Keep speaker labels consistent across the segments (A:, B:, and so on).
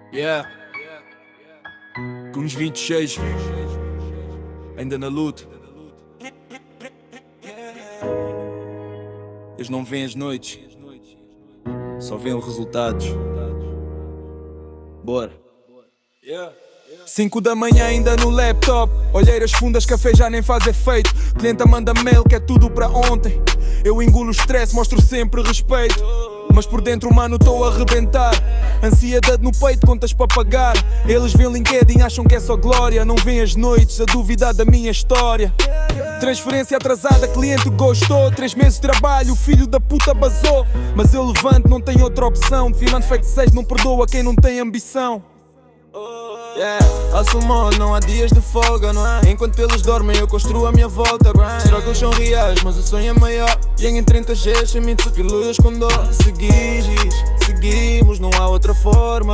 A: Yeah. Com os 26, ainda na luta. Eles não veem as noites, só veem os resultados. Bora. 5 da manhã ainda no laptop, olheiras fundas, café já nem faz efeito. Clienta manda mail que é tudo para ontem. Eu engulo o stress, mostro sempre respeito, mas por dentro, mano, estou a arrebentar. Ansiedade no peito, contas para pagar. Eles veem LinkedIn, acham que é só glória. Não veem as noites, a duvidar da minha história. Transferência atrasada, cliente gostou. 3 meses de trabalho, o filho da puta basou. Mas eu levanto, não tenho outra opção. Firmando feito 6, não perdoa quem não tem ambição. Hustle mode, não há dias de folga, não é? Enquanto eles dormem eu construo a minha volta. Struggles são reais, mas o sonho é maior. Yang em 30 Gs, sem Mitsuki luz com dor. Seguimos, não há outra forma.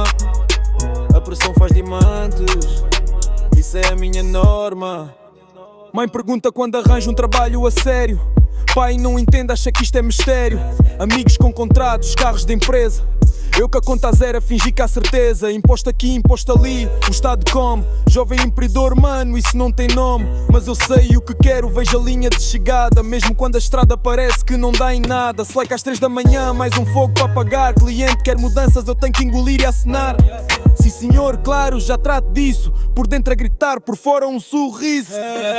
A: A pressão faz diamantes, isso é a minha norma. Mãe pergunta quando arranjo um trabalho a sério. Pai não entende, acha que isto é mistério. Amigos com contratos, carros de empresa. Eu que a conta a zero a fingir que há certeza. Imposto aqui, imposto ali, o Estado come. Jovem empreendedor, mano, isso não tem nome. Mas eu sei o que quero, vejo a linha de chegada. Mesmo quando a estrada parece que não dá em nada. Slack às 3 da manhã, mais um fogo para pagar. Cliente quer mudanças, eu tenho que engolir e assinar. Sim senhor, claro, já trato disso. Por dentro a gritar, por fora um sorriso.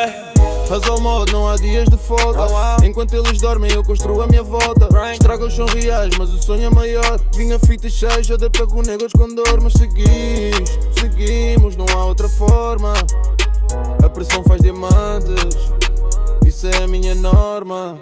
A: Hustle mode, não há dias de folga. Enquanto eles dormem eu construo a minha volta. Struggles são reais, mas o sonho é maior. Vinha fita cheia, já dei para com negros com dor. Mas seguimos, não há outra forma. A pressão faz diamantes, isso é a minha norma.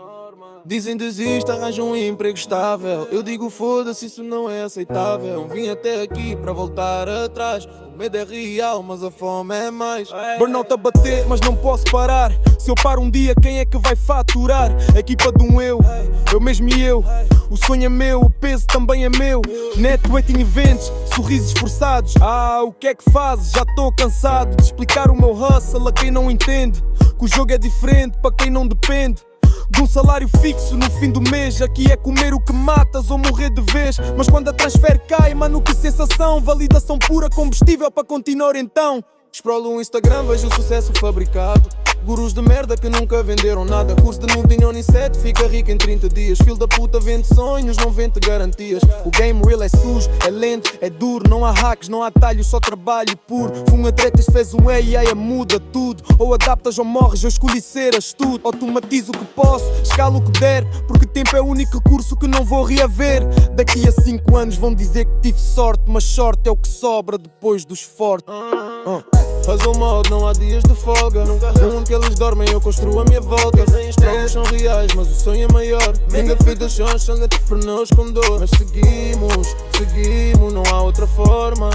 A: Dizem desista, arranja um emprego estável. Eu digo foda-se, isso não é aceitável. Vim até aqui para voltar atrás. O medo é real, mas a fome é mais. Burnout a bater, mas não posso parar. Se eu paro um dia, quem é que vai faturar? A equipa de um eu mesmo e eu. O sonho é meu, o peso também é meu. Networking events, sorrisos esforçados. O que é que fazes? Já estou cansado de explicar o meu hustle a quem não entende. Que o jogo é diferente para quem não depende de um salário fixo no fim do mês. Aqui é comer o que matas ou morrer de vez. Mas quando a transfer cai, mano, que sensação. Validação pura, combustível para continuar então. Scrollo o Instagram, vejo o sucesso fabricado. Gurus de merda que nunca venderam nada. Curso de noob de Union 7, fica rico em 30 dias. Filho da puta vende sonhos, não vende garantias. O game real é sujo, é lento, é duro. Não há hacks, não há talhos, só trabalho puro. Fui um atleta e fez um AI, muda tudo. Ou adaptas ou morres, eu escolhi ser astuto. Automatizo o que posso, escalo o que der. Porque tempo é o único recurso que não vou reaver. Daqui a 5 anos vão dizer que tive sorte. Mas sorte é o que sobra depois dos fortes. Hustle mode, não há dias de folga. No mundo que eles dormem eu construo a minha volta. Struggles são reais, mas o sonho é maior. Ainda feitas são entrepreneurs com dor. Mas seguimos, não há outra forma.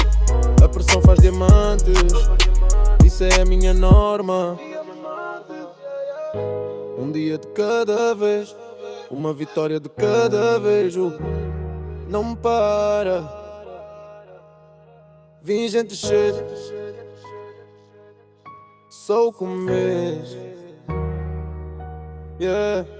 A: A pressão faz diamantes, isso é a minha norma. Um dia de cada vez, uma vitória de cada vez. Não me para. Vim gente cheia, só o começo. Yeah.